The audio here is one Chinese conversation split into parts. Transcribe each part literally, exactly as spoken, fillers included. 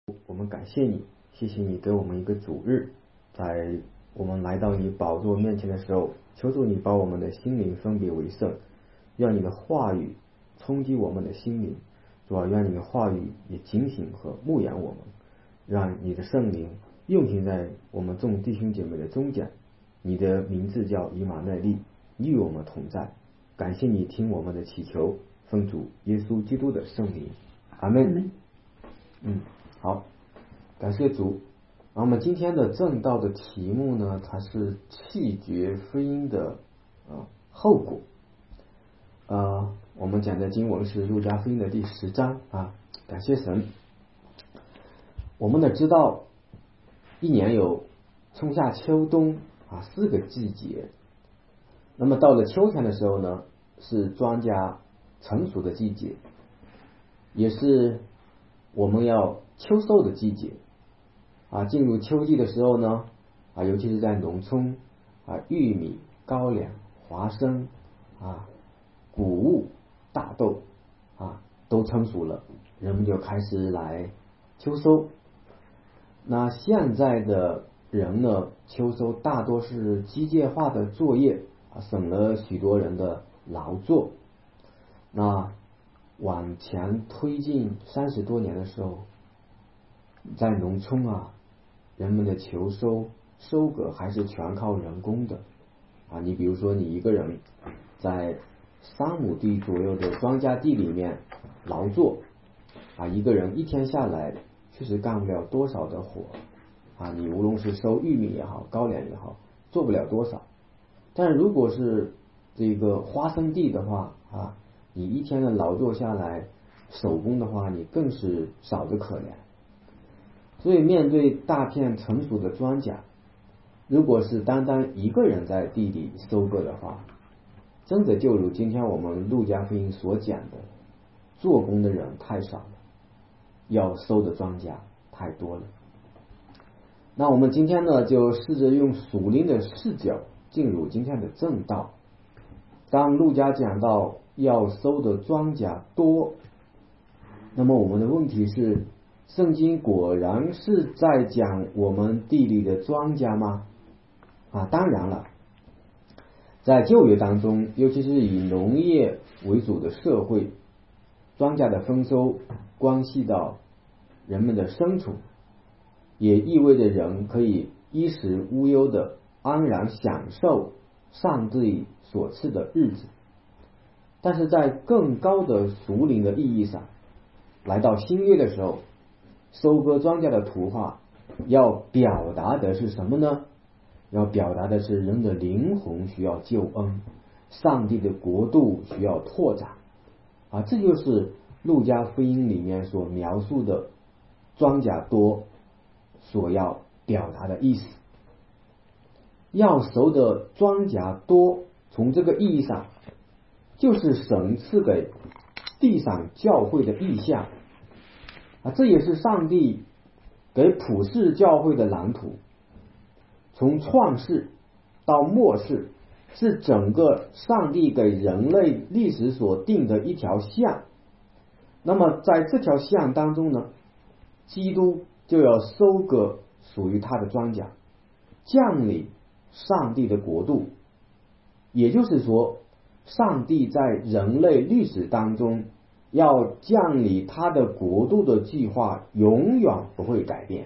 我们感谢你，谢谢你给我们一个主日，在我们来到你宝座面前的时候，求主你把我们的心灵分别为圣，愿你的话语冲击我们的心灵，主啊，愿你的话语也警醒和牧养我们，让你的圣灵运行在我们众弟兄姐妹的中间。你的名字叫以马内利，你与我们同在。感谢你听我们的祈求，奉主耶稣基督的圣名，阿们。嗯，好，感谢主。那我们今天的正道的题目呢，它是弃绝福音的呃后果。呃，我们讲的经文是路加福音的第十章啊。感谢神。我们呢知道，一年有春夏秋冬啊四个季节。那么到了秋天的时候呢，是庄稼成熟的季节，也是我们要秋收的季节啊。进入秋季的时候呢啊，尤其是在农村啊，玉米、高粱、花生啊、谷物、大豆啊都成熟了，人们就开始来秋收。那现在的人呢，秋收大多是机械化的作业啊，省了许多人的劳作。那往前推进三十多年的时候，在农村啊，人们的秋收收割还是全靠人工的啊。你比如说，你一个人在三亩地左右的庄稼地里面劳作啊，一个人一天下来确实干不了多少的活啊。你无论是收玉米也好，高粱也好，做不了多少。但如果是这个花生地的话啊，你一天的劳作下来，手工的话，你更是少得可怜。所以面对大片成熟的庄稼，如果是单单一个人在地里收割的话，真的就如今天我们路加福音所讲的，做工的人太少了，要收的庄稼太多了。那我们今天呢，就试着用属灵的视角进入今天的正道。当路加讲到要收的庄稼多，那么我们的问题是，圣经果然是在讲我们地里的庄稼吗？啊，当然了，在旧约当中，尤其是以农业为主的社会，庄稼的丰收关系到人们的生存，也意味着人可以衣食无忧的安然享受上帝所赐的日子。但是在更高的属灵的意义上，来到新约的时候，收割庄稼的图画要表达的是什么呢？要表达的是人的灵魂需要救恩，上帝的国度需要拓展啊，这就是路加福音里面所描述的庄稼多所要表达的意思。要收的庄稼多，从这个意义上就是神赐给地上教会的意象啊，这也是上帝给普世教会的蓝图。从创世到末世，是整个上帝给人类历史所定的一条线。那么在这条线当中呢，基督就要收割属于他的庄稼，降临上帝的国度。也就是说，上帝在人类历史当中要降临他的国度的计划永远不会改变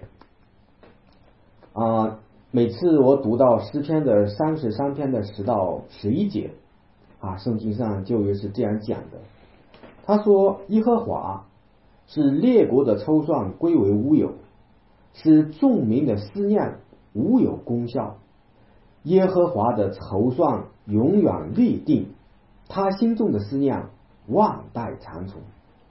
啊。每次我读到诗篇的三十三篇的十到十一节啊，圣经上旧约是这样讲的。他说，耶和华使列国的筹算归为乌有，使众民的思念无有功效。耶和华的筹算永远立定，他心中的思念万代长存。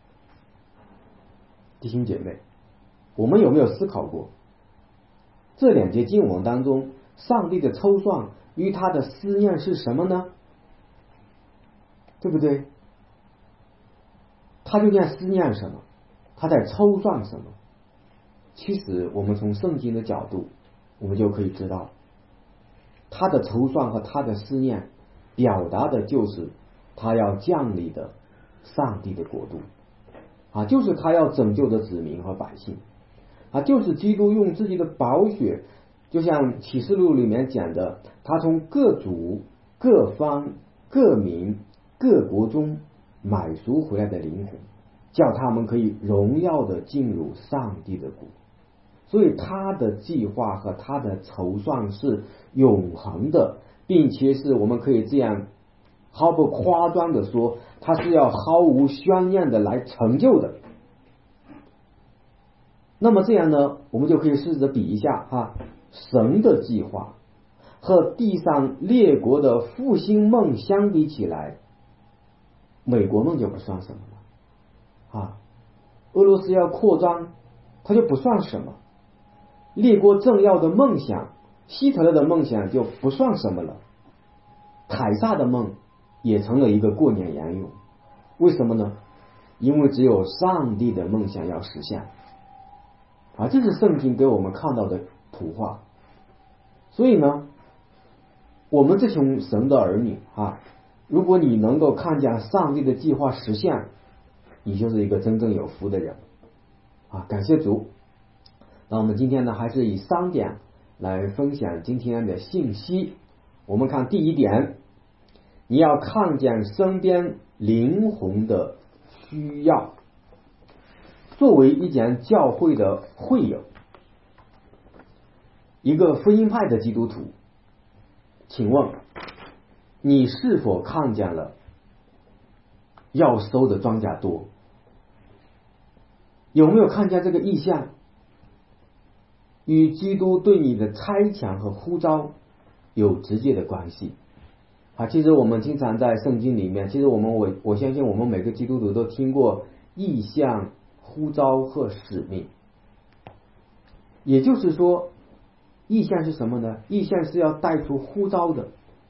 弟兄姐妹，我们有没有思考过，这两节经文当中，上帝的筹算与他的思念是什么呢？对不对？他究竟思念什么？他在筹算什么？其实我们从圣经的角度，我们就可以知道，他的筹算和他的思念表达的就是他要降临的上帝的国度啊，就是他要拯救的子民和百姓。 啊，就是基督用自己的宝血，就像启示录里面讲的，他从各族、各方、各民、各国中买赎回来的灵魂，叫他们可以荣耀的进入上帝的国。所以他的计划和他的筹算是永恒的，并且是我们可以这样毫不夸张的说，他是要毫无宣验的来成就的。那么这样呢，我们就可以试着比一下哈，神的计划和地上列国的复兴梦相比起来，美国梦就不算什么了啊，俄罗斯要扩张，它就不算什么。列国政要的梦想，希特勒的梦想就不算什么了。凯撒的梦也成了一个过眼烟云。为什么呢？因为只有上帝的梦想要实现啊，这是圣经给我们看到的图画。所以呢，我们这群神的儿女啊，如果你能够看见上帝的计划实现，你就是一个真正有福的人啊！感谢主。那我们今天呢，还是以三点来分享今天的信息。我们看第一点，你要看见身边灵魂的需要。作为一间教会的会友，一个福音派的基督徒，请问你是否看见了要收的庄稼多？有没有看见这个意象与基督对你的差遣和呼召有直接的关系啊？其实我们经常在圣经里面，其实我们我我相信我们每个基督徒都听过意象、呼召和使命。也就是说，意象是什么呢？意象是要带出呼召的。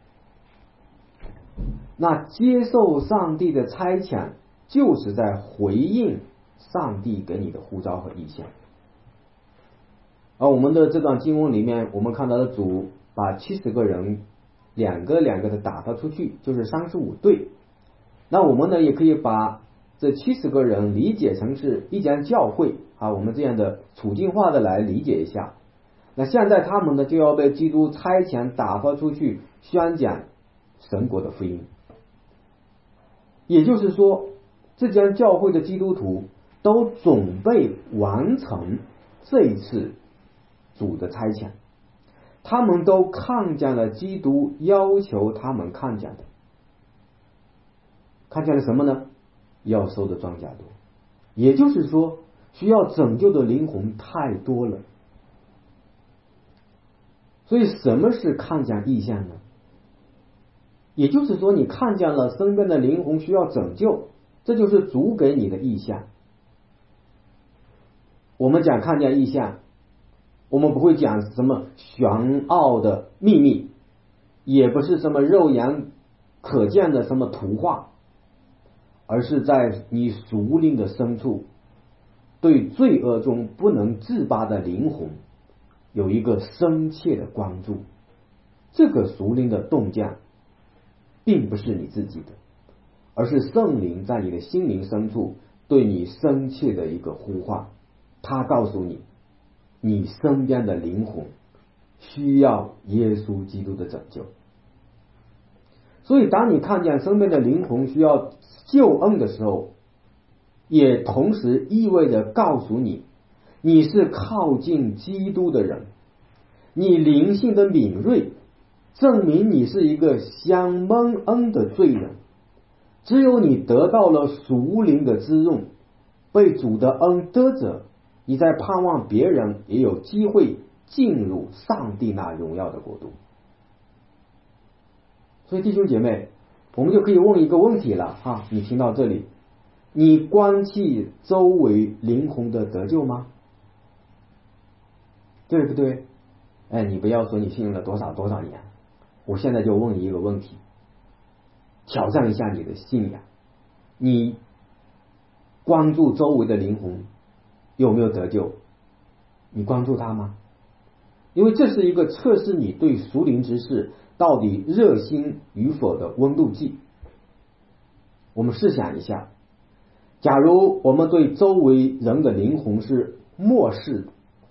那接受上帝的差遣，就是在回应上帝给你的呼召和意象。而我们的这段经文里面，我们看到的主把七十个人两个两个的打发出去，就是三十五队。那我们呢，也可以把这七十个人理解成是一间教会啊，我们这样的处境化的来理解一下。那现在他们呢，就要被基督差遣打发出去宣讲神国的福音。也就是说，这间教会的基督徒都准备完成这一次主的差遣，他们都看见了基督要求他们看见的，看见了什么呢？要收的庄稼多，也就是说，需要拯救的灵魂太多了。所以什么是看见异象呢？也就是说，你看见了身边的灵魂需要拯救，这就是主给你的异象。我们讲看见异象，我们不会讲什么玄奥的秘密，也不是什么肉眼可见的什么图画，而是在你属灵的深处，对罪恶中不能自拔的灵魂有一个深切的关注。这个属灵的动静并不是你自己的，而是圣灵在你的心灵深处对你深切的一个呼唤。他告诉你，你身边的灵魂需要耶稣基督的拯救。所以当你看见身边的灵魂需要救恩的时候，也同时意味着告诉你，你是靠近基督的人，你灵性的敏锐证明你是一个想蒙恩的罪人。只有你得到了属灵的滋润，被主的恩得着，你在盼望别人也有机会进入上帝那荣耀的国度。所以弟兄姐妹，我们就可以问一个问题了哈，你听到这里，你关切周围灵魂的得救吗？对不对？哎，你不要说你信了多少多少年，我现在就问你一个问题，挑战一下你的信仰，你关注周围的灵魂有没有得救？你关注他吗？因为这是一个测试你对属灵之事到底热心与否的温度计。我们试想一下，假如我们对周围人的灵魂是漠视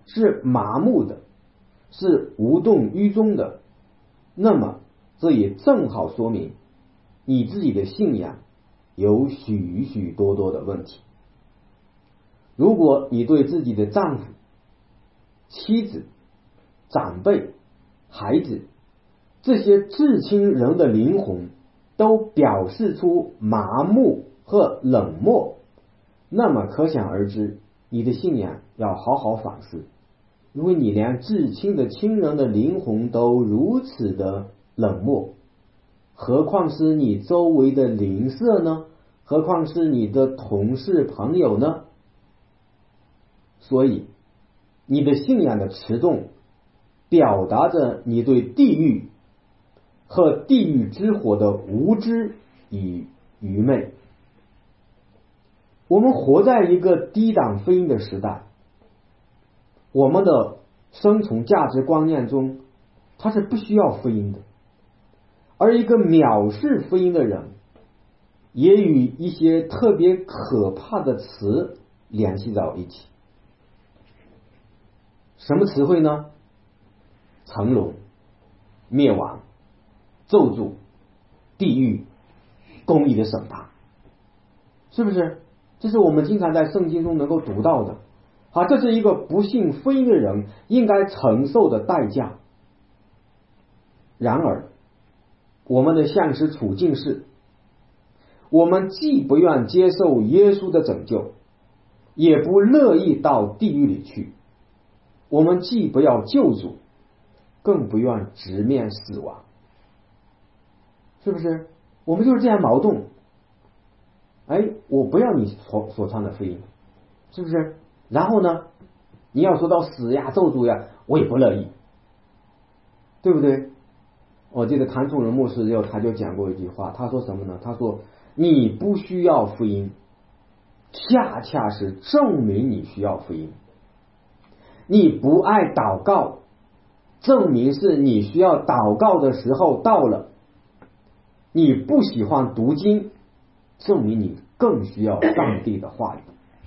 是麻木的，是无动于衷的，那么这也正好说明你自己的信仰有许许多多的问题。如果你对自己的丈夫、妻子、长辈、孩子这些至亲人的灵魂都表示出麻木和冷漠，那么可想而知，你的信仰要好好反思。因为你连至亲的亲人的灵魂都如此的冷漠，何况是你周围的邻舍呢？何况是你的同事朋友呢？所以你的信仰的持重表达着你对地狱和地狱之火的无知与愚昧。我们活在一个低档福音的时代，我们的生存价值观念中它是不需要福音的，而一个藐视福音的人也与一些特别可怕的词联系到一起。什么词汇呢？沉沦、灭亡、咒诅、地狱、公义的审判，是不是？这是我们经常在圣经中能够读到的。好，这是一个不信福音的人应该承受的代价。然而我们的现实处境是，我们既不愿接受耶稣的拯救，也不乐意到地狱里去。我们既不要救主，更不愿直面死亡，是不是？我们就是这样矛盾。哎，我不要你所所传的福音，是不是？然后呢，你要说到死呀、咒诅呀，我也不乐意，对不对？我记得谭崇仁牧师就他就讲过一句话，他说什么呢？他说你不需要福音，恰恰是证明你需要福音。你不爱祷告，证明是你需要祷告的时候到了。你不喜欢读经，证明你更需要上帝的话语。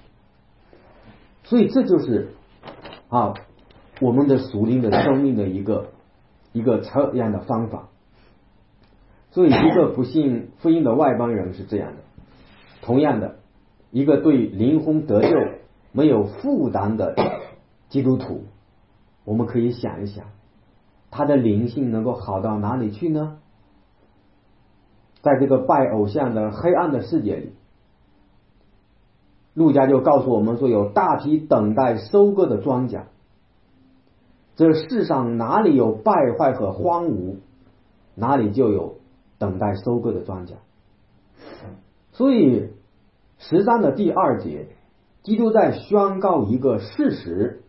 所以这就是啊我们的属灵的生命的一个一个测验的方法。所以一个不信福音的外邦人是这样的，同样的，一个对灵魂得救没有负担的基督徒，我们可以想一想，他的灵性能够好到哪里去呢？在这个拜偶像的黑暗的世界里，路加就告诉我们说，有大批等待收割的庄稼。这世上哪里有败坏和荒芜，哪里就有等待收割的庄稼。所以十三的第二节，基督在宣告一个事实：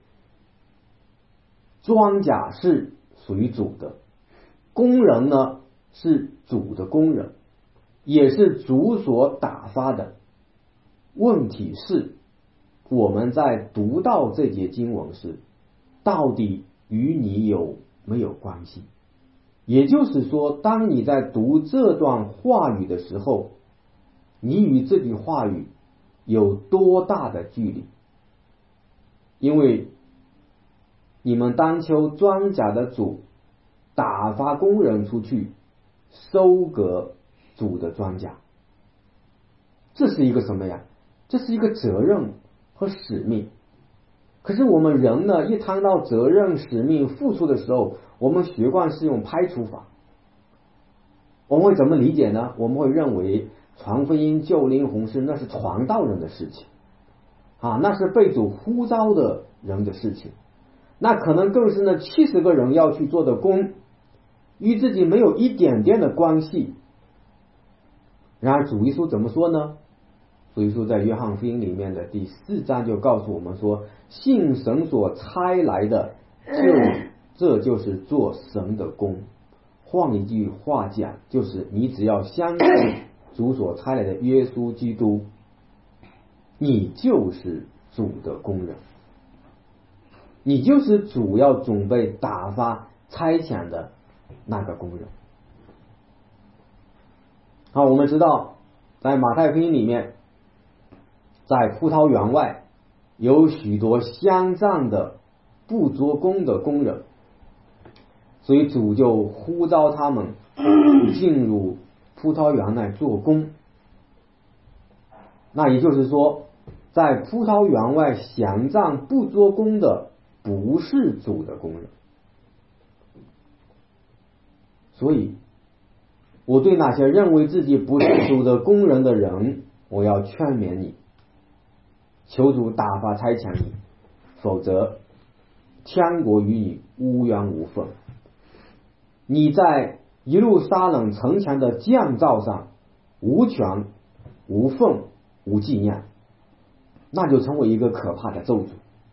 庄稼是属于主的，工人呢是主的工人，也是主所打发的。问题是，我们在读到这节经文时，到底与你有没有关系？也就是说，当你在读这段话语的时候，你与这句话语有多大的距离？因为你们当秋庄稼的主打发工人出去收割主的庄稼，这是一个什么呀？这是一个责任和使命。可是我们人呢，一谈到责任、使命、付出的时候，我们习惯是用排除法。我们会怎么理解呢？我们会认为传福音、救灵魂是那是传道人的事情啊，那是被主呼召的人的事情，那可能更是那七十个人要去做的工，与自己没有一点点的关系。然而主耶稣怎么说呢？主耶稣在约翰福音里面的第四章就告诉我们说，信神所差来的，就这就是做神的工。换一句话讲，就是你只要相信主所差来的耶稣基督，你就是主的工人，你就是主要准备打发差遣的那个工人。好，我们知道在马太福音里面，在葡萄园外有许多香樟的不做工的工人，所以主就呼召他们进入葡萄园来做工。那也就是说，在葡萄园外闲站不做工的不是主的工人。所以我对那些认为自己不是主的工人的人，我要劝勉你，求主大发差遣你，否则天国与你无缘无分。你在耶路撒冷城墙的建造上无权无份无纪念，那就成为一个可怕的咒诅。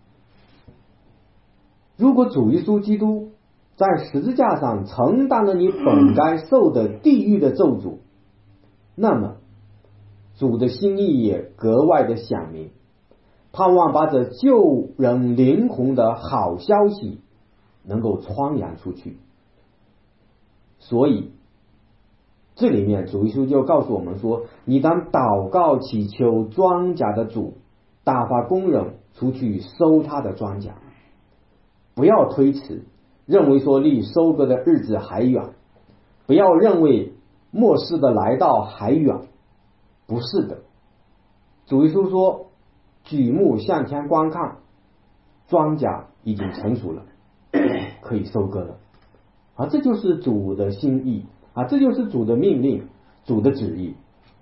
如果主耶稣基督在十字架上承担了你本该受的地狱的咒诅，那么主的心意也格外的显明，盼望把这救人灵魂的好消息能够传扬出去。所以这里面主耶稣就告诉我们说，你当祷告祈求庄稼的主打发工人出去收他的庄稼，不要推迟，认为说离收割的日子还远，不要认为末世的来到还远，不是的。主耶稣说，举目向天观看，庄稼已经成熟了，可以收割了。啊，这就是主的心意啊，这就是主的命令，主的旨意。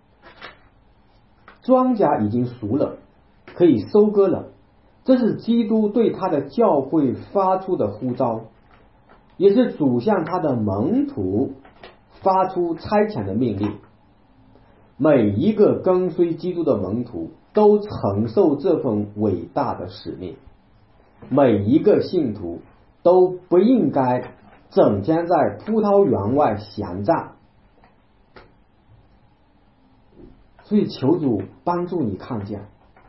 庄稼已经熟了，可以收割了，这是基督对他的教会发出的呼召，也是主向他的门徒发出差遣的命令。每一个跟随基督的门徒都承受这份伟大的使命，每一个信徒都不应该整天在葡萄园外闲站。所以求主帮助你看见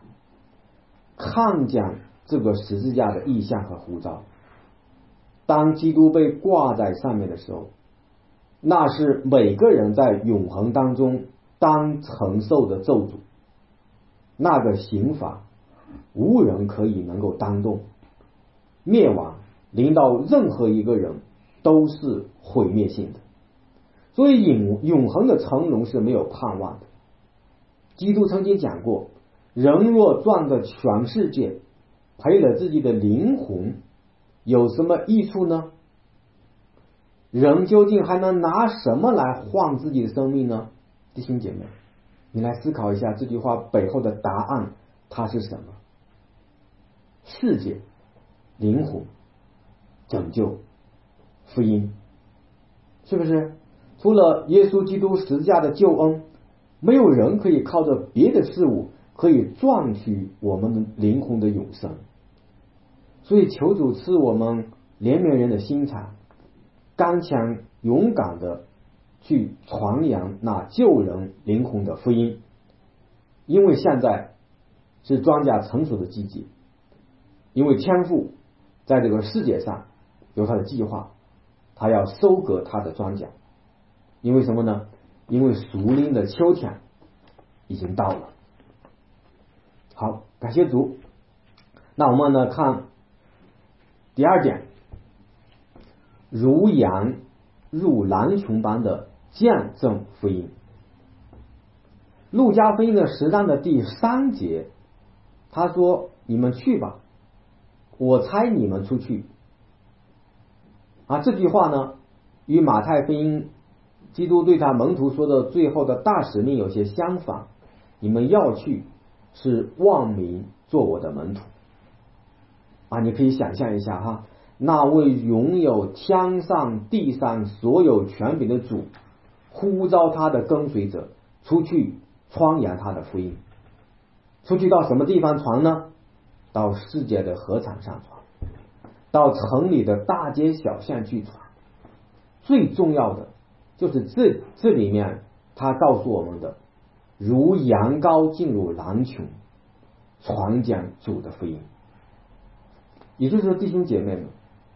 看见这个十字架的意象和呼召。当基督被挂在上面的时候，那是每个人在永恒当中当承受的咒诅，那个刑罚无人可以能够当动，灭亡临到任何一个人都是毁灭性的。所以永永恒的成荣是没有盼望的。基督曾经讲过，人若赚得全世界，赔了自己的灵魂，有什么益处呢？人究竟还能拿什么来换自己的生命呢？弟兄姐妹，你来思考一下这句话背后的答案，它是什么？世界、灵魂、拯救、福音，是不是？除了耶稣基督十字架的救恩，没有人可以靠着别的事物可以赚取我们的灵魂的永生。所以求主赐我们怜悯人的心肠，刚强勇敢的去传扬那救人灵魂的福音。因为现在是庄稼成熟的季节，因为天父在这个世界上有他的计划，他要收割他的庄稼。因为什么呢？因为属灵的秋天已经到了。好，感谢主。那我们呢看第二点，如羊入狼群般的见证福音。路加福音的十章的第三节，他说，你们去吧，我差你们出去。啊，这句话呢与马太福音基督对他门徒说的最后的大使命有些相反，你们要去是万民做我的门徒。啊，你可以想象一下哈，那位拥有天上地上所有权柄的主呼召他的跟随者出去传扬他的福音。出去到什么地方传呢？到世界的禾场上传，到城里的大街小巷去传。最重要的就是这这里面他告诉我们的，如羊羔进入狼群，传讲主的福音。也就是说，弟兄姐妹们，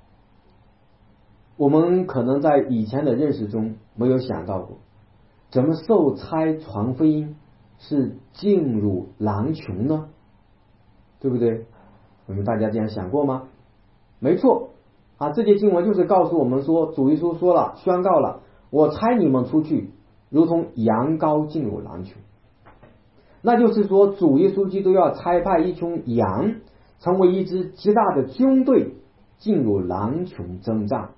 我们可能在以前的认识中没有想到过，怎么受差传福音是进入狼群呢？对不对？我们大家这样想过吗？ 没错啊，这节经文就是告诉我们说，主耶稣说了，宣告了，我差你们出去，如同羊羔进入狼群。那就是说，主耶稣基督要差派一群羊，成为一支极大的军队，进入狼群征战。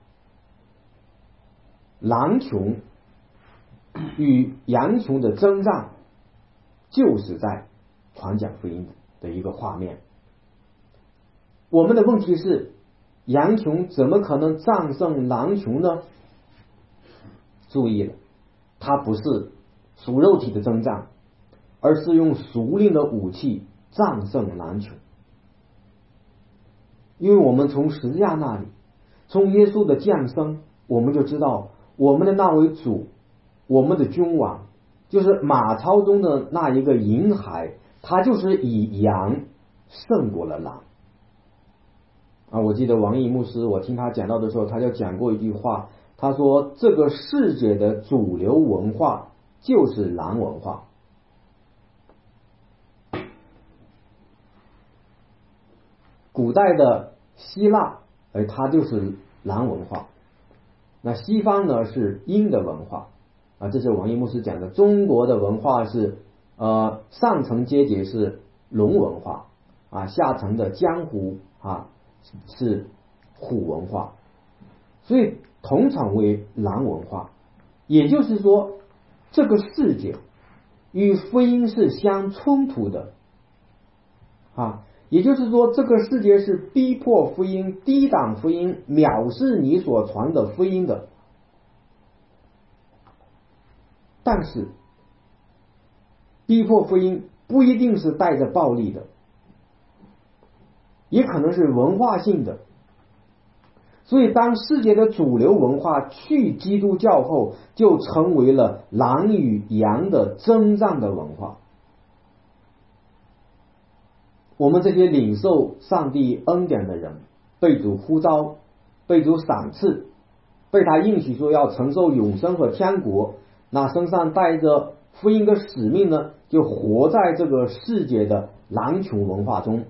狼群与羊群的征战，就是在传讲福音的一个画面。我们的问题是，羊群怎么可能战胜狼群呢？注意了，它不是属肉体的征战，而是用属灵的武器战胜狼群。因为我们从十字架那里，从耶稣的降生，我们就知道我们的那位主，我们的君王，就是马槽中的那一个婴孩，他就是以羊胜过了狼啊！我记得王毅牧师，我听他讲到的时候，他就讲过一句话，他说这个世界的主流文化就是狼文化。古代的希腊，而它就是狼文化。那西方呢是鹰的文化啊，这是王一牧师讲的。中国的文化是呃上层阶级是龙文化啊，下层的江湖啊是虎文化，所以统称为狼文化。也就是说，这个世界与福音是相冲突的啊。也就是说，这个世界是逼迫福音、抵挡福音、藐视你所传的福音的。但是，逼迫福音不一定是带着暴力的，也可能是文化性的。所以，当世界的主流文化去基督教后，就成为了狼与羊的征战的文化。我们这些领受上帝恩典的人，被主呼召，被主赏赐，被他应许说要承受永生和天国，那身上带着福音的使命呢，就活在这个世界的狼群文化中，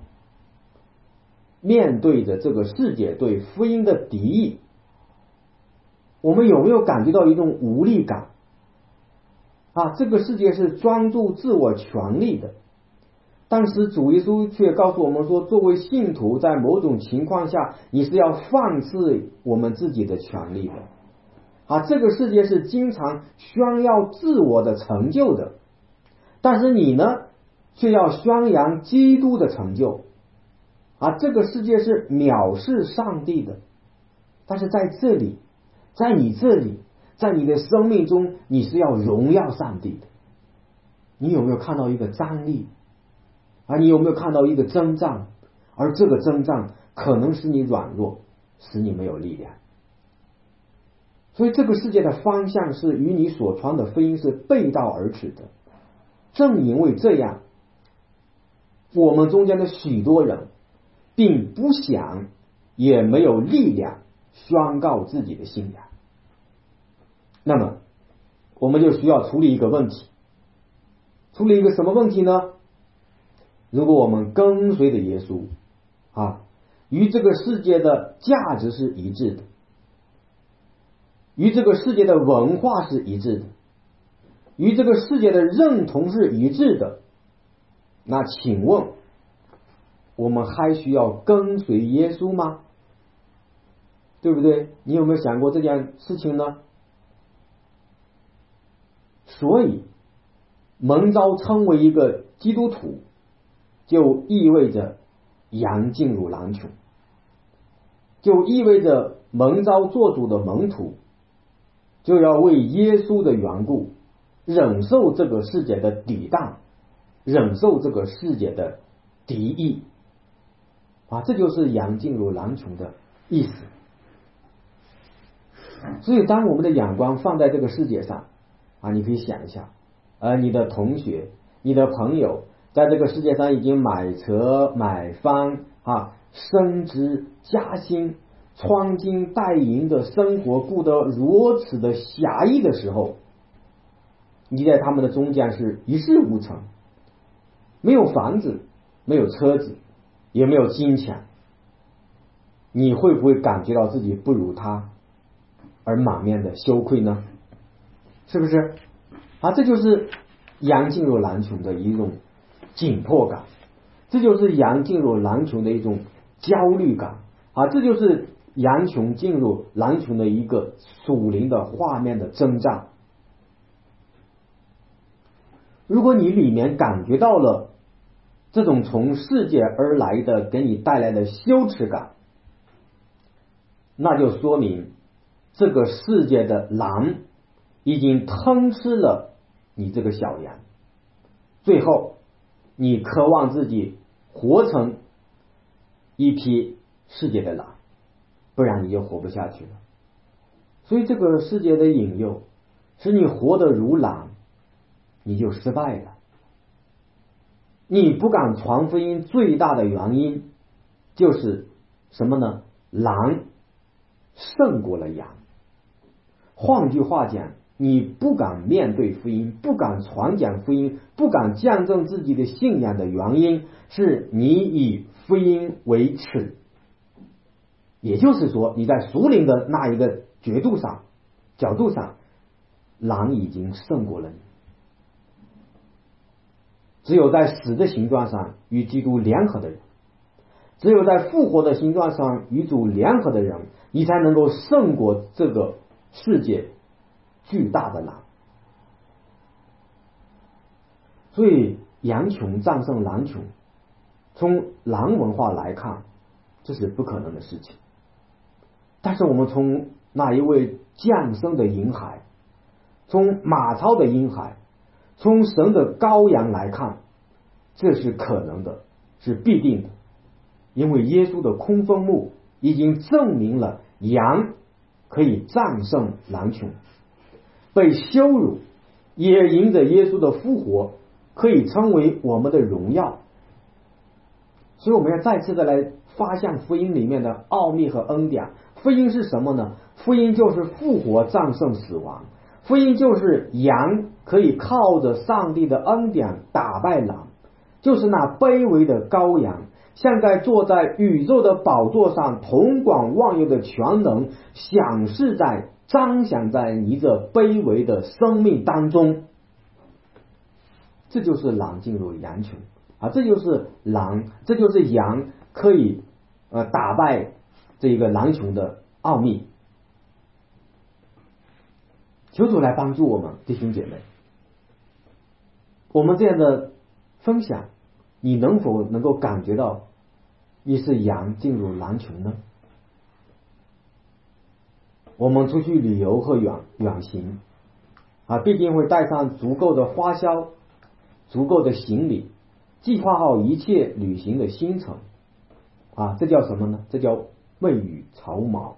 面对着这个世界对福音的敌意，我们有没有感觉到一种无力感啊？这个世界是专注自我权利的，但是主耶稣却告诉我们说，作为信徒，在某种情况下，你是要放弃我们自己的权利的啊！这个世界是经常宣耀自我的成就的，但是你呢，却要宣扬基督的成就啊！这个世界是藐视上帝的，但是在这里，在你这里，在你的生命中，你是要荣耀上帝的。你有没有看到一个张力？啊，你有没有看到一个征战？而这个征战可能使你软弱，使你没有力量。所以这个世界的方向是与你所传的福音是背道而驰的。正因为这样，我们中间的许多人并不想，也没有力量宣告自己的信仰。那么，我们就需要处理一个问题。处理一个什么问题呢？如果我们跟随的耶稣啊，与这个世界的价值是一致的，与这个世界的文化是一致的，与这个世界的认同是一致的，那请问我们还需要跟随耶稣吗？对不对？你有没有想过这件事情呢？所以蒙召称为一个基督徒，就意味着羊进入狼群，就意味着蒙召做主的门徒就要为耶稣的缘故忍受这个世界的抵挡，忍受这个世界的敌意啊，这就是羊进入狼群的意思。所以当我们的眼光放在这个世界上啊，你可以想一下，呃，你的同学、你的朋友在这个世界上已经买车买房啊，升职加薪，穿金戴银的生活过得如此的狭义的时候，你在他们的中间是一事无成，没有房子，没有车子，也没有金钱。 你会不会感觉到自己不如他而满面的羞愧呢？是不是啊？这就是羊进入狼群的一种紧迫感，这就是羊进入狼群的一种焦虑感啊！这就是羊群进入狼群的一个属灵的画面的征战。如果你里面感觉到了这种从世界而来的给你带来的羞耻感，那就说明这个世界的狼已经吞吃了你这个小羊，最后你渴望自己活成一匹世界的狼，不然你就活不下去了。所以这个世界的引诱使你活得如狼，你就失败了。你不敢传福音最大的原因就是什么呢？狼胜过了羊。换句话讲，你不敢面对福音，不敢传讲福音，不敢见证自己的信仰的原因是你以福音为耻。也就是说，你在属灵的那一个角度上角度上狼已经胜过了你。只有在死的形状上与基督联合的人，只有在复活的形状上与主联合的人，你才能够胜过这个世界巨大的狼。所以羊群战胜狼群，从狼文化来看，这是不可能的事情。但是我们从那一位降生的婴孩，从马槽的婴孩，从神的羔羊来看，这是可能的，是必定的。因为耶稣的空坟墓已经证明了羊可以战胜狼群，被羞辱也迎着耶稣的复活可以成为我们的荣耀。所以我们要再次的来发现福音里面的奥秘和恩典。福音是什么呢？福音就是复活战胜死亡，福音就是羊可以靠着上帝的恩典打败狼，就是那卑微的羔羊现在坐在宇宙的宝座上统管万有的全能，显示在彰显在你这卑微的生命当中。这就是狼进入羊群啊，这就是狼，这就是羊可以呃打败这个狼群的奥秘。求主来帮助我们，弟兄姐妹，我们这样的分享，你能否能够感觉到你是羊进入狼群呢？我们出去旅游和远远行啊，必定会带上足够的花销，足够的行李，计划好一切旅行的行程啊，这叫什么呢？这叫未雨绸缪。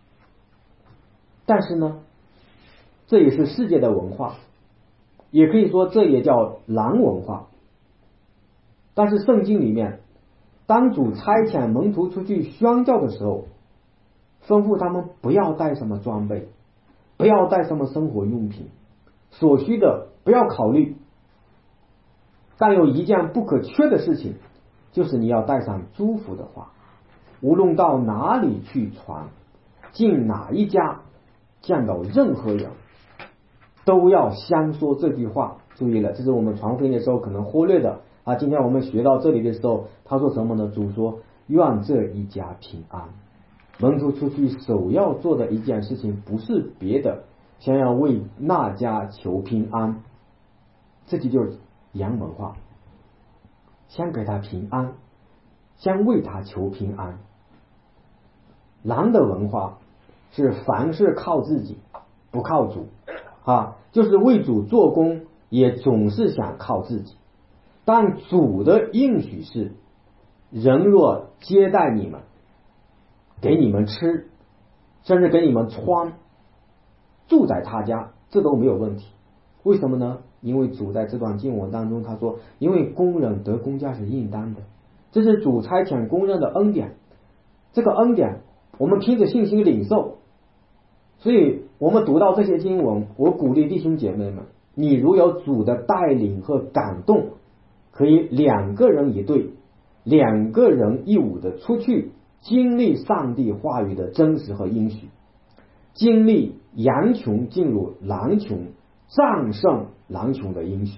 但是呢，这也是世界的文化，也可以说这也叫狼文化。但是圣经里面，当主差遣门徒出去宣教的时候，吩咐他们不要带什么装备，不要带什么生活用品，所需的不要考虑。但有一件不可缺的事情，就是你要带上祝福的话，无论到哪里去传，进哪一家，见到任何人，都要相说这句话。注意了，这是我们传福音的时候可能忽略的啊。今天我们学到这里的时候，他说什么呢？主说愿这一家平安。门徒出去首要做的一件事情不是别的，想要为那家求平安。这就就是羊文化，先给他平安，先为他求平安。狼的文化是凡事靠自己，不靠主啊，就是为主做工也总是想靠自己。但主的应许是，人若接待你们，给你们吃，甚至给你们穿，住在他家，这都没有问题。为什么呢？因为主在这段经文当中他说，因为工人得工价是应当的，这是主差遣工人的恩典。这个恩典我们凭着信心领受。所以我们读到这些经文，我鼓励弟兄姐妹们，你如有主的带领和感动，可以两个人一队，两个人一舞的出去经历上帝话语的真实和应许，经历羊群进入狼群，战胜狼群的应许。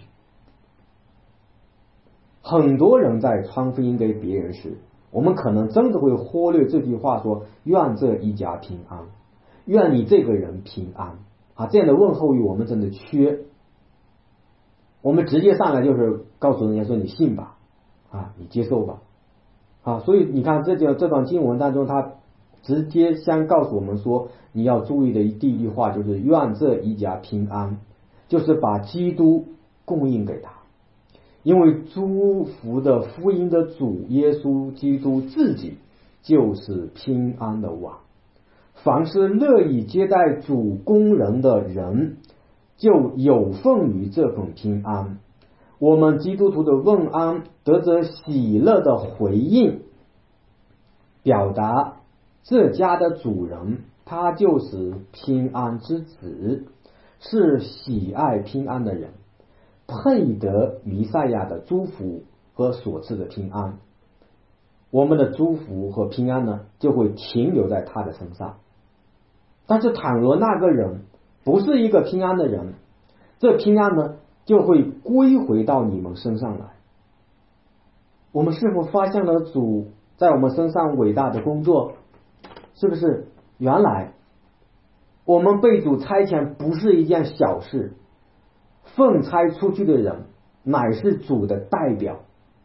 很多人在传福音给别人时，我们可能真的会忽略这句话说愿这一家平安，愿你这个人平安啊，这样的问候语我们真的缺。我们直接上来就是告诉人家说你信吧啊，你接受吧啊，所以你看这就这段经文当中，他直接先告诉我们说，你要注意的第一句话就是愿这一家平安，就是把基督供应给他。因为祝福的福音的主耶稣基督自己就是平安的王，凡是乐意接待主工人的人，就有份于这份平安。我们基督徒的问安得着喜乐的回应，表达这家的主人他就是平安之子，是喜爱平安的人，配得弥赛亚的祝福和所赐的平安。我们的祝福和平安呢，就会停留在他的身上。但是倘若那个人不是一个平安的人，这平安呢就会归回到你们身上来。我们是否发现了主在我们身上伟大的工作？是不是原来我们被主差遣不是一件小事，奉差出去的人乃是主的代表，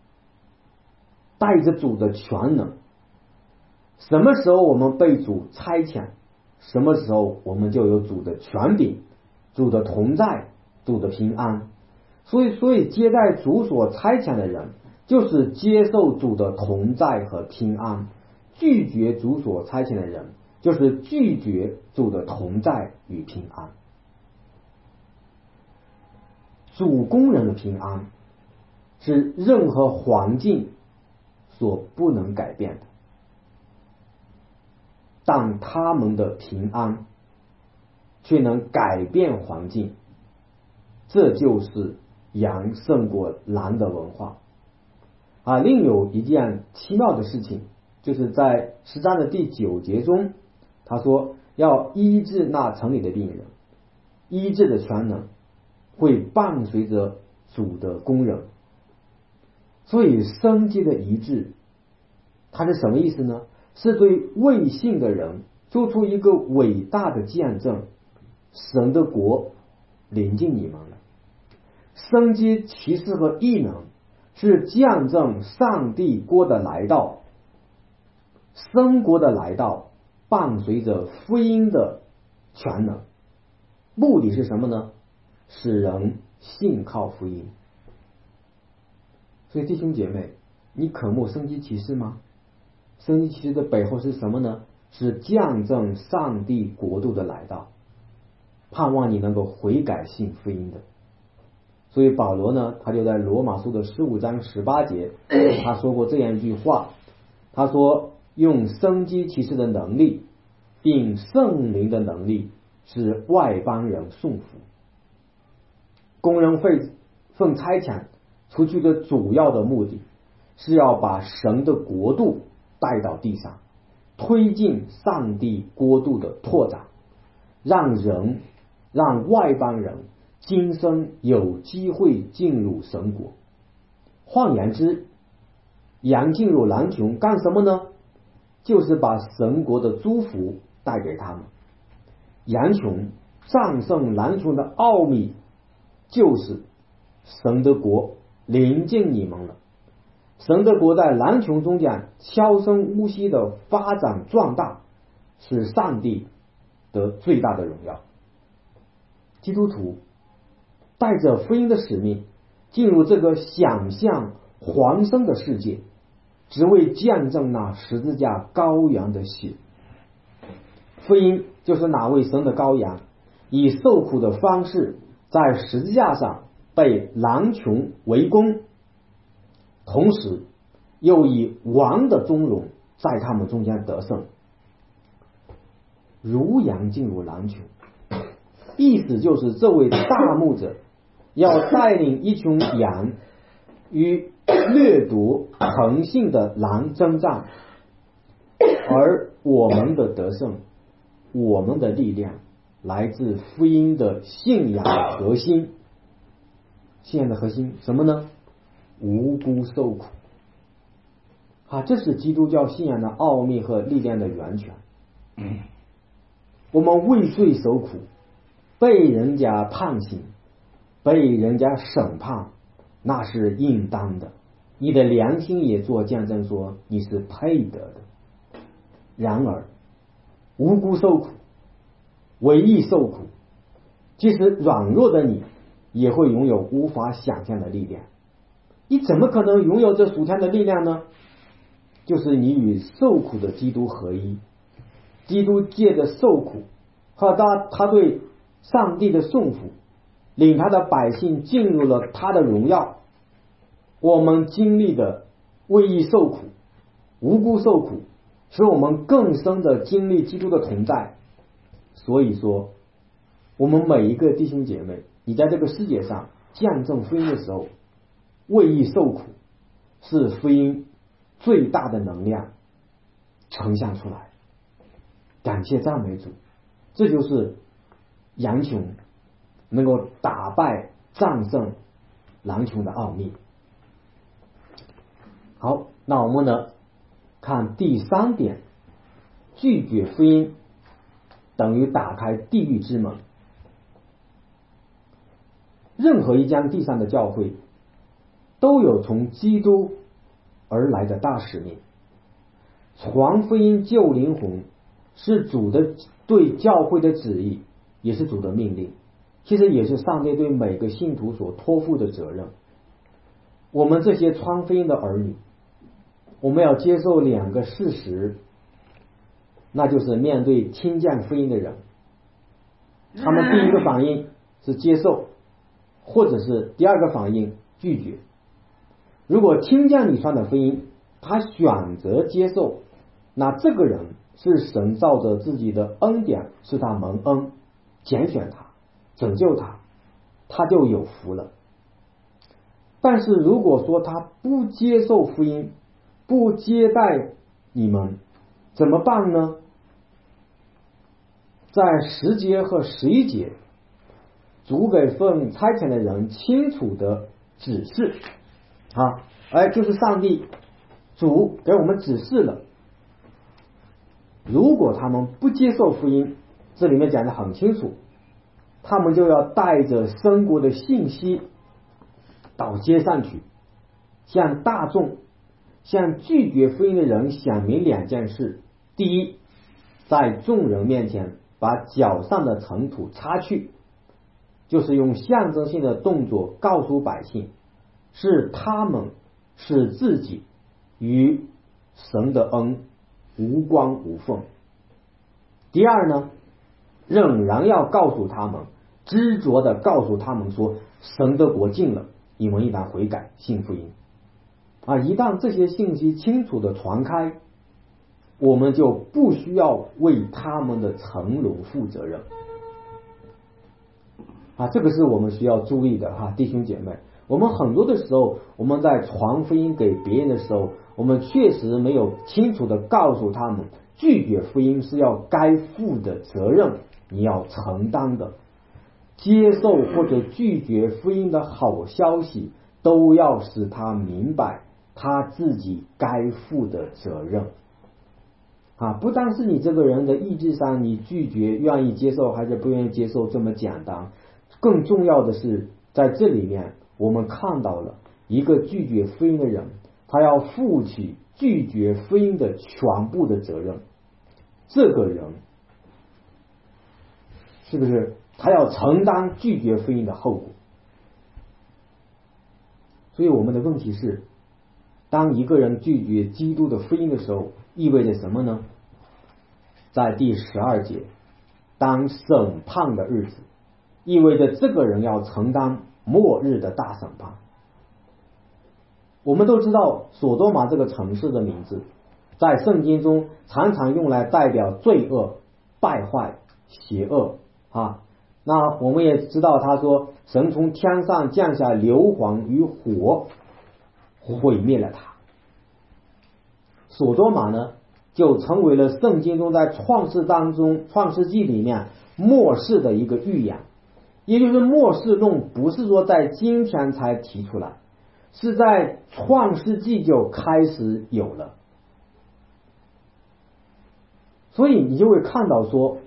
带着主的全能。什么时候我们被主差遣，什么时候我们就有主的权柄，主的同在，主的平安。所以所以接待主所差遣的人，就是接受主的同在和平安；拒绝主所差遣的人，就是拒绝主的同在与平安。主工人的平安是任何环境所不能改变的，但他们的平安却能改变环境，这就是羊胜过狼的文化啊。另有一件奇妙的事情，就是在十章的第九节中，他说要医治那城里的病人，医治的全能会伴随着主的工人。所以生机的医治它是什么意思呢？是对未信的人做出一个伟大的见证，神的国临近你们了。生机奇事和异能是见证上帝国的来到，神国的来到伴随着福音的全能，目的是什么呢？使人信靠福音。所以弟兄姐妹，你渴慕生机奇事吗？生机奇事的背后是什么呢？是见证上帝国度的来到，盼望你能够悔改信福音的。所以保罗呢，他就在罗马书的十五章十八节，他说过这样一句话，他说用生机奇事的能力并圣灵的能力使外邦人顺服。工人费奉差遣出去的主要的目的是要把神的国度带到地上，推进上帝国度的拓展，让人让外邦人今生有机会进入神国。换言之，羊进入狼群干什么呢？就是把神国的祝福带给他们。羊群战胜狼群的奥秘就是神的国临近你们了。神的国在狼群中间悄声无息的发展壮大，使上帝得最大的荣耀。基督徒带着福音的使命进入这个想象黄生的世界，只为见证那十字架羔羊的血。福音就是哪位神的羔羊以受苦的方式在十字架上被狼群围攻，同时又以王的尊荣在他们中间得胜，如羊进入狼群。意思就是这位大牧者要带领一群羊与掠夺横性的狼征战， 而我们的得胜，我们的力量来自福音的信仰的核心。信仰的核心什么呢？无辜受苦啊，这是基督教信仰的奥秘和力量的源泉。我们为罪受苦，被人家判刑，被人家审判，那是应当的，你的良心也做见证说你是配得的。然而无辜受苦，为义受苦，即使软弱的你也会拥有无法想象的力量。你怎么可能拥有这属天的力量呢？就是你与受苦的基督合一，基督借着受苦和他他对上帝的顺服，领他的百姓进入了他的荣耀。我们经历的为义受苦，无辜受苦，使我们更深的经历基督的同在。所以说我们每一个弟兄姐妹，你在这个世界上见证福音的时候，为义受苦是福音最大的能量呈现出来。感谢赞美主，这就是羊群能够打败战胜狼群的奥秘。好，那我们呢看第三点，拒绝福音等于打开地狱之门。任何一家地上的教会都有从基督而来的大使命，传福音救灵魂是主的对教会的旨意，也是主的命令，其实也是上帝对每个信徒所托付的责任。我们这些传福音的儿女，我们要接受两个事实，那就是面对听见福音的人，他们第一个反应是接受，或者是第二个反应拒绝。如果听见你传的福音，他选择接受，那这个人是神照着自己的恩典是他蒙恩拣选他拯救他，他就有福了。但是如果说他不接受福音，不接待你们，怎么办呢？在十节和十一节，主给奉差遣的人清楚的指示啊，哎，就是上帝主给我们指示了，如果他们不接受福音，这里面讲的很清楚，他们就要带着神国的信息到街上去，向大众向拒绝福音的人讲明两件事。第一，在众人面前把脚上的尘土擦去，就是用象征性的动作告诉百姓，是他们使自己与神的恩无关无分。第二呢，仍然要告诉他们，执着的告诉他们说，神的国近了，你们应当悔改信福音啊！一旦这些信息清楚的传开，我们就不需要为他们的成龙负责任啊！这个是我们需要注意的哈，弟兄姐妹。我们很多的时候，我们在传福音给别人的时候，我们确实没有清楚的告诉他们，拒绝福音是要该负的责任，你要承担的。接受或者拒绝福音的好消息，都要使他明白他自己该负的责任啊！不单是你这个人的意志上，你拒绝、愿意接受还是不愿意接受这么简单，更重要的是，在这里面我们看到了一个拒绝福音的人，他要负起拒绝福音的全部的责任。这个人是不是他要承担拒绝福音的后果？所以我们的问题是，当一个人拒绝基督的福音的时候，意味着什么呢？在第十二节，当审判的日子，意味着这个人要承担末日的大审判。我们都知道索多玛这个城市的名字，在圣经中常常用来代表罪恶、败坏、邪恶啊。那我们也知道，他说神从天上降下硫磺与火，毁灭了他。索多玛呢， 就成为了圣经中在创世当中创世纪里面末世的一个预言。也就是末世论不是说在今天才提出来，是在创世纪就开始有了。所以你就会看到说，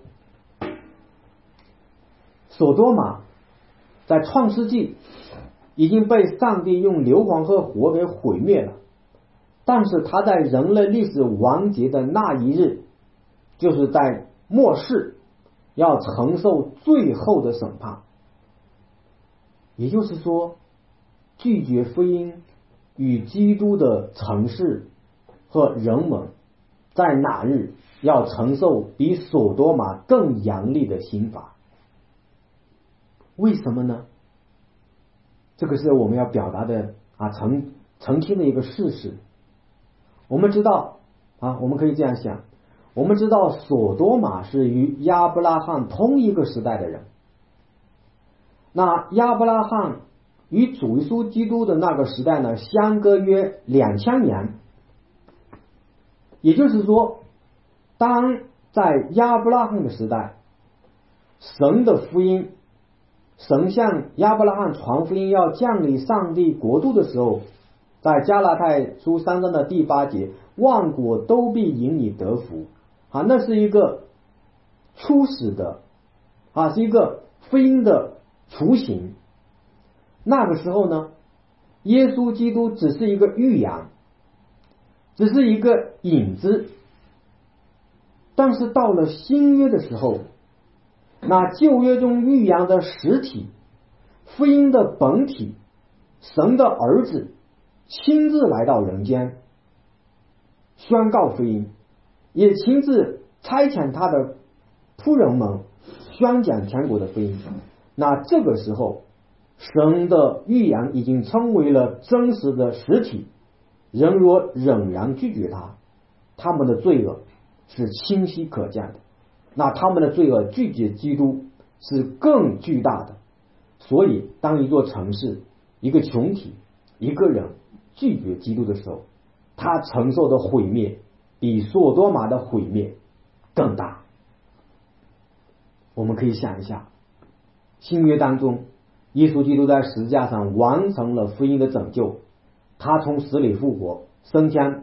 索多玛在创世纪已经被上帝用硫磺和火给毁灭了，但是他在人类历史完结的那一日，就是在末世要承受最后的审判。也就是说，拒绝福音与基督的城市和人们在那日要承受比索多玛更严厉的刑罚。为什么呢？这个是我们要表达的啊澄澄清的一个事实。我们知道啊，我们可以这样想，我们知道索多玛是与亚伯拉罕同一个时代的人。那亚伯拉罕与主耶稣基督的那个时代呢，相隔约两千年。也就是说，当在亚伯拉罕的时代，神的福音，神向亚伯拉罕传福音要降临上帝国度的时候，在加拉太书三章的第八节，万国都必因你得福啊，那是一个初始的啊，是一个福音的雏形。那个时候呢，耶稣基督只是一个预言，只是一个影子。但是到了新约的时候，那旧约中预言的实体，福音的本体，神的儿子亲自来到人间，宣告福音，也亲自差遣他的仆人们宣讲天国的福音。那这个时候，神的预言已经成为了真实的实体，人若仍然拒绝他，他们的罪恶是清晰可见的。那他们的罪恶拒绝基督是更巨大的。所以当一座城市、一个群体、一个人拒绝基督的时候，他承受的毁灭比索多玛的毁灭更大。我们可以想一下，新约当中耶稣基督在十字架上完成了福音的拯救，他从死里复活，升天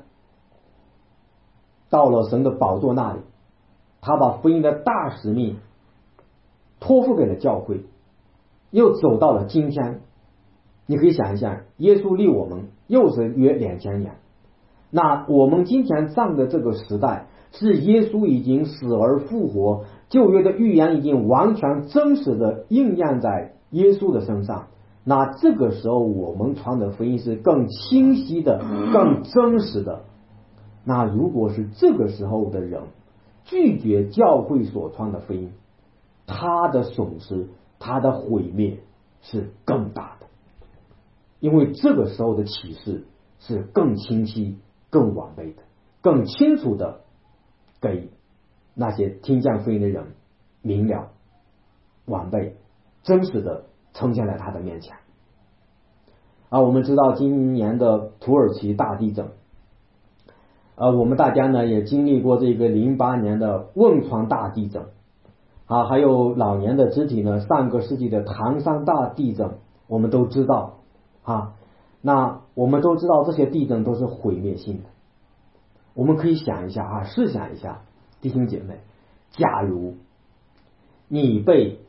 到了神的宝座那里，他把福音的大使命托付给了教会，又走到了今天。你可以想一下，耶稣离我们又是约两千年，那我们今天站的这个时代，是耶稣已经死而复活，旧约的预言已经完全真实的应验在耶稣的身上。那这个时候我们传的福音是更清晰的、更真实的。那如果是这个时候的人拒绝教会所传的福音，他的损失、他的毁灭是更大的。因为这个时候的启示是更清晰、更完备的、更清楚的给那些听见福音的人明了、完备、真实的呈现在他的面前。啊，我们知道今年的土耳其大地震，呃，我们大家呢也经历过这个零八年的汶川大地震，啊，还有老年的肢体呢，上个世纪的唐山大地震，我们都知道啊。那我们都知道这些地震都是毁灭性的。我们可以想一下啊，试想一下，弟兄姐妹，假如你被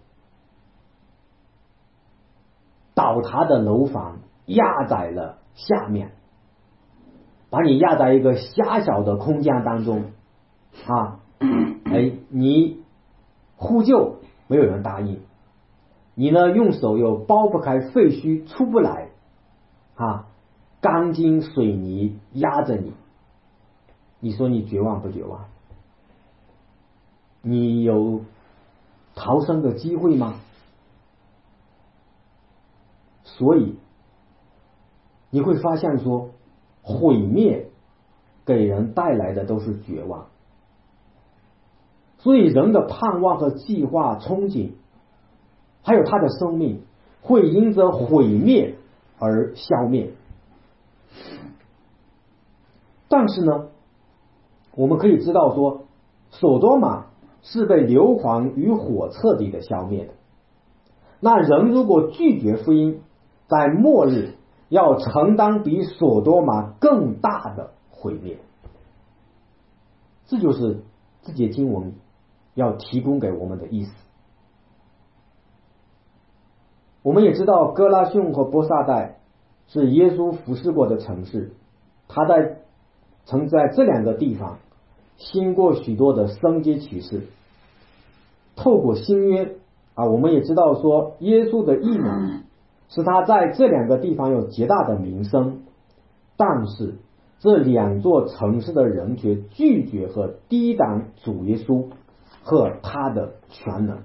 倒塌的楼房压在了下面，把你压在一个狭小的空间当中啊，哎，你呼救没有人答应，你呢用手又剥不开废墟出不来啊，钢筋水泥压着你，你说你绝望不绝望？你有逃生的机会吗？所以你会发现说，毁灭给人带来的都是绝望。所以人的盼望和计划、憧憬，还有他的生命，会因着毁灭而消灭。但是呢， 我们可以知道说，索多玛是被硫磺与火彻底的消灭的。那人如果拒绝福音，在末日要承担比索多玛更大的毁灭。这就是这节经文要提供给我们的意思。我们也知道哥拉汛和波萨代是耶稣服侍过的城市，他在曾在这两个地方行过许多的神迹奇事。透过新约啊，我们也知道说耶稣的异能使他在这两个地方有极大的名声，但是这两座城市的人却拒绝和抵挡主耶稣和他的全能。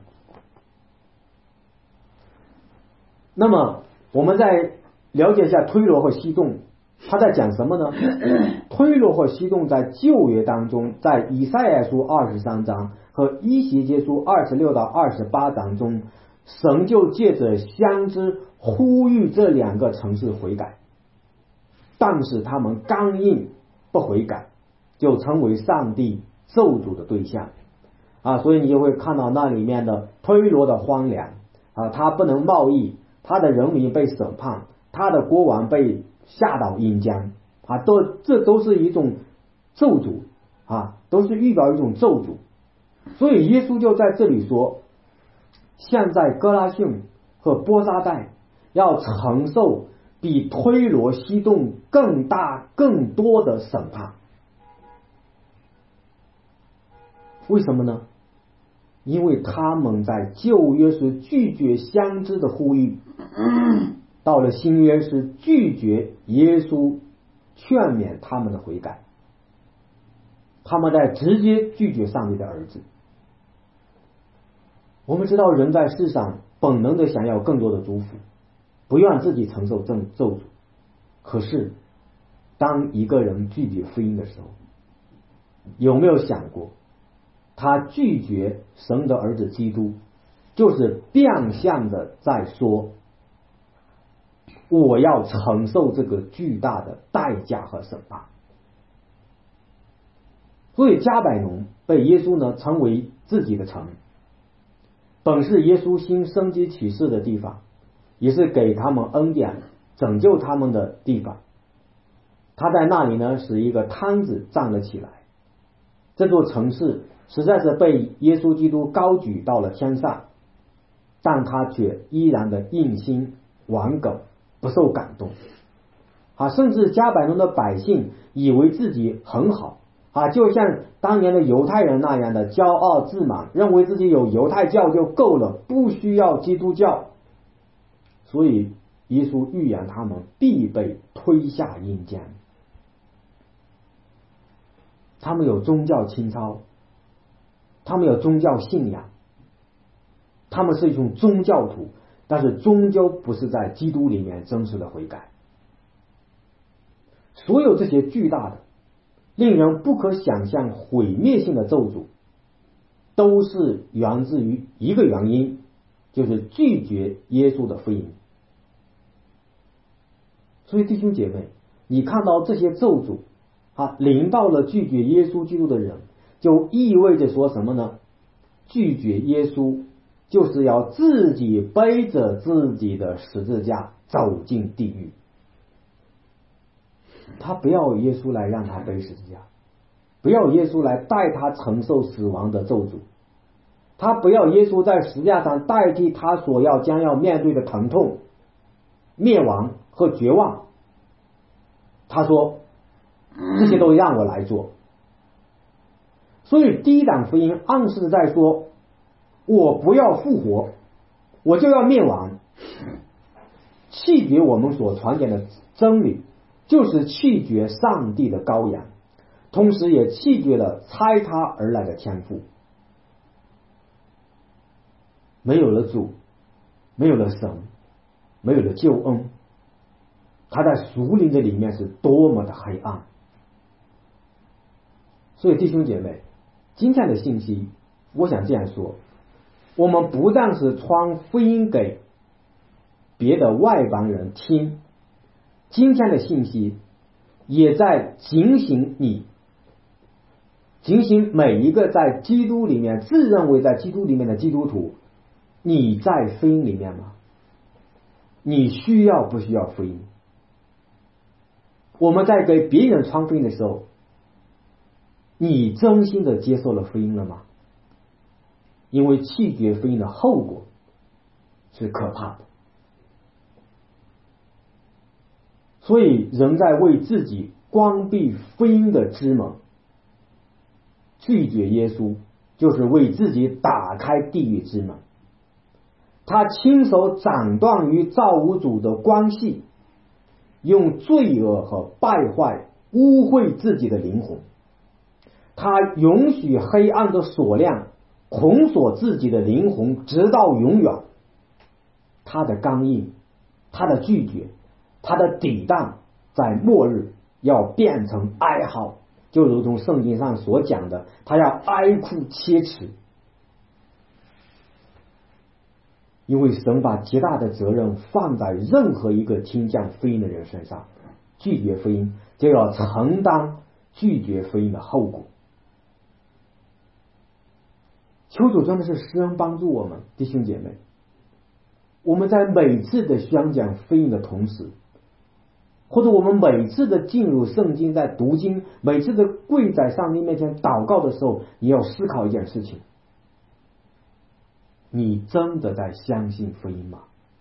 那么我们再了解一下推罗和西顿，他在讲什么呢？推罗和西顿在旧约当中，在以赛亚书二十三章和以西结书二十六到二十八章中，神就借着先知呼吁这两个城市悔改，但是他们刚硬不悔改，就成为上帝咒诅的对象啊！所以你就会看到那里面的推罗的荒凉啊，他不能贸易，他的人民被审判，他的国王被下到阴间啊，都这都是一种咒诅啊，都是预表一种咒诅。所以耶稣就在这里说，现在哥拉汛和波撒代要承受比推罗西顿更大更多的审判。为什么呢？因为他们在旧约是拒绝先知的呼吁，到了新约是拒绝耶稣劝勉他们的悔改，他们在直接拒绝上帝的儿子。我们知道人在世上本能的想要更多的祝福，不愿自己承受咒诅。可是当一个人拒绝福音的时候，有没有想过他拒绝神的儿子基督，就是变相的在说我要承受这个巨大的代价和审判。所以加百农被耶稣呢称为自己的城，本是耶稣新生机启示的地方，也是给他们恩典拯救他们的地方。他在那里呢使一个摊子站了起来，这座城市实在是被耶稣基督高举到了天上，但他却依然的硬心顽梗，不受感动啊！甚至加百农的百姓以为自己很好啊，就像当年的犹太人那样的骄傲自满，认为自己有犹太教就够了，不需要基督教。所以耶稣预言他们必被推下阴间。他们有宗教情操，他们有宗教信仰，他们是一种宗教徒，但是终究不是在基督里面真实的悔改。所有这些巨大的令人不可想象毁灭性的咒诅，都是源自于一个原因，就是拒绝耶稣的福音。所以弟兄姐妹，你看到这些咒诅啊临到了拒绝耶稣基督的人，就意味着说什么呢？拒绝耶稣就是要自己背着自己的十字架走进地狱。他不要耶稣来让他背十字架，不要耶稣来带他承受死亡的咒诅，他不要耶稣在十字架上代替他所要将要面对的疼痛、灭亡和绝望。他说这些都让我来做。所以第一档福音暗示在说，我不要复活，我就要灭亡。弃绝我们所传讲的真理，就是弃绝上帝的羔羊，同时也弃绝了差他而来的天父。没有了主，没有了神，没有了救恩，他在属灵的里面是多么的黑暗。所以弟兄姐妹，今天的信息我想这样说，我们不但是传福音给别的外邦人听，今天的信息也在警醒你， 警醒每一个在基督里面自认为在基督里面的基督徒，你在福音里面吗？你需要不需要福音？我们在给别人传福音的时候，你真心的接受了福音了吗？因为弃绝福音的后果是可怕的。所以人在为自己关闭福音的之门，拒绝耶稣，就是为自己打开地狱之门。他亲手斩断与造物主的关系，用罪恶和败坏污秽自己的灵魂。他允许黑暗的锁链捆锁自己的灵魂直到永远。他的刚硬，他的拒绝，他的抵挡，在末日要变成哀嚎，就如同圣经上所讲的，他要哀哭切齿。因为神把极大的责任放在任何一个听讲福音的人身上，拒绝福音就要承担拒绝福音的后果。求主真的是施恩帮助我们，弟兄姐妹，我们在每次的宣讲福音的同时，或者我们每次的进入圣经在读经，每次的跪在上帝面前祷告的时候，你要思考一件事情，你真的在相信福音吗？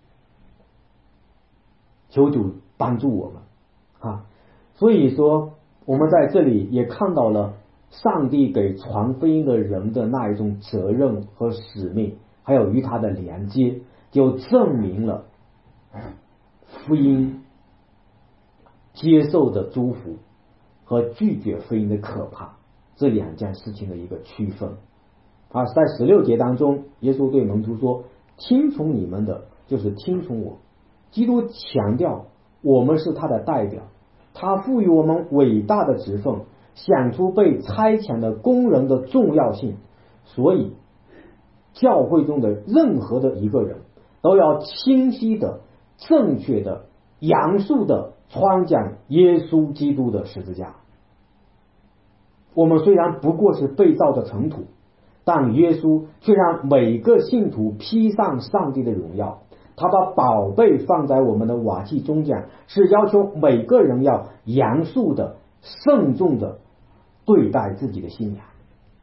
求主帮助我们啊！所以说我们在这里也看到了上帝给传福音的人的那一种责任和使命，还有与他的连接，就证明了福音接受的祝福和拒绝福音的可怕这两件事情的一个区分。啊，在十六节当中，耶稣对门徒说：听从你们的就是听从我。基督强调我们是他的代表，他赋予我们伟大的职分，想出被差遣的工人的重要性。所以教会中的任何的一个人都要清晰的、正确的、严肃的传讲耶稣基督的十字架。我们虽然不过是被造的尘土，但耶稣却让每个信徒披上上帝的荣耀。他把宝贝放在我们的瓦器中间，是要求每个人要严肃的、慎重的对待自己的信仰。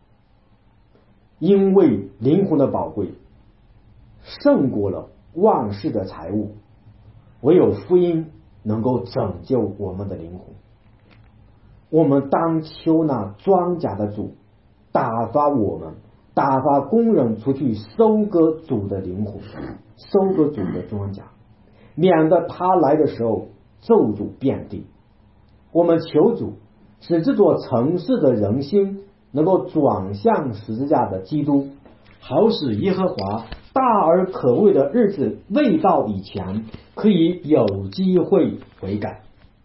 因为灵魂的宝贵胜过了万世的财物，唯有福音能够拯救我们的灵魂。我们当求那庄稼的主打发我们打发工人出去收割主的灵魂，收割主的庄稼，免得他来的时候咒诅遍地。我们求主使这座城市的人心能够转向十字架的基督，好使耶和华大而可畏的日子未到以前，可以有机会悔改。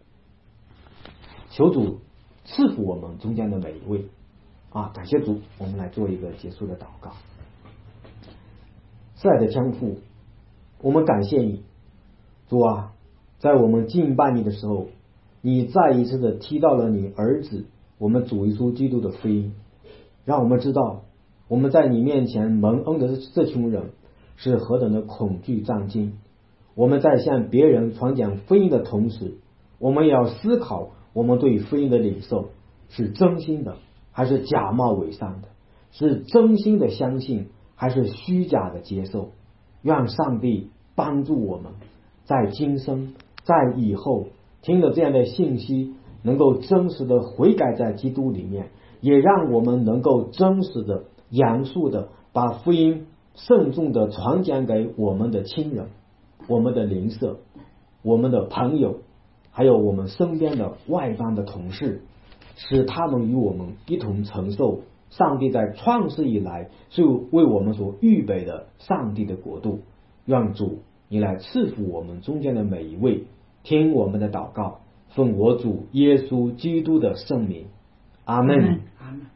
求主赐福我们中间的每一位啊！感谢主，我们来做一个结束的祷告。亲爱的天父，我们感谢你，主啊，在我们敬拜你的时候，你再一次的提到了你儿子我们主耶稣基督的福音，让我们知道我们在你面前蒙恩的这群人是何等的恐惧战惊。我们在向别人传讲福音的同时，我们也要思考我们对福音的领受是真心的还是假冒伪善的，是真心的相信还是虚假的接受。愿上帝帮助我们在今生在以后听了这样的信息，能够真实的悔改在基督里面，也让我们能够真实的严肃的把福音慎重的传讲给我们的亲人、我们的邻舍、我们的朋友，还有我们身边的外邦的同事，使他们与我们一同承受上帝在创世以来就为我们所预备的上帝的国度。愿主你来赐福我们中间的每一位，听我们的祷告，奉我主耶稣基督的圣名，阿们。 阿们。